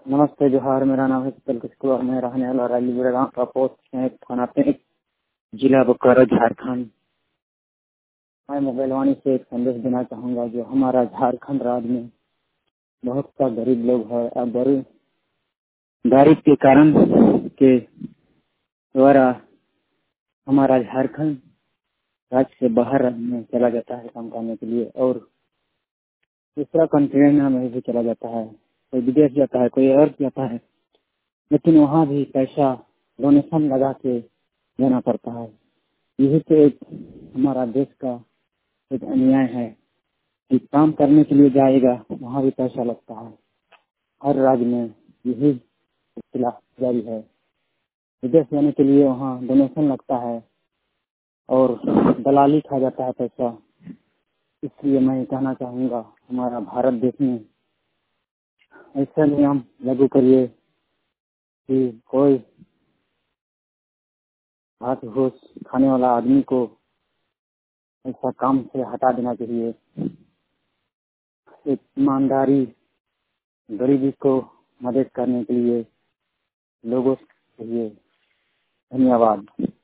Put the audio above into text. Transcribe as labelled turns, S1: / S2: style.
S1: नमस्ते जोहार। मेरा नाम है शीतल कुशवाहा। मैं रहने वाला रायलीगुड़ा गाँव का पोस्ट है, थाना पेंच, जिला बोकारो, झारखंड। मैं मोबाइल वाणी से एक संदेश देना चाहूँगा। जो हमारा झारखंड राज्य में बहुत सा गरीब लोग है और गरीब के कारण के द्वारा हमारा झारखंड राज्य से बाहर राज्य में चला जाता है काम करने के लिए, और दूसरा कंट्री में भी चला जाता है। कोई विदेश जाता है, कोई और जाता है, लेकिन वहाँ भी पैसा डोनेशन लगा के देना पड़ता है। यही तो एक हमारा देश का एक अन्याय है कि काम करने के लिए जाएगा, वहाँ भी पैसा लगता है। हर राज्य में यही सिलसिला जारी है। विदेश जाने के लिए वहाँ डोनेशन लगता है और दलाली खा जाता है पैसा। इसलिए मैं कहना चाहूँगा, हमारा भारत देश में ऐसा नियम लागू करिए कि कोई घास घूस खाने वाला आदमी को ऐसा काम से हटा देना चाहिए। एक ईमानदारी गरीबी को मदद करने के लिए लोगों से चाहिए। धन्यवाद।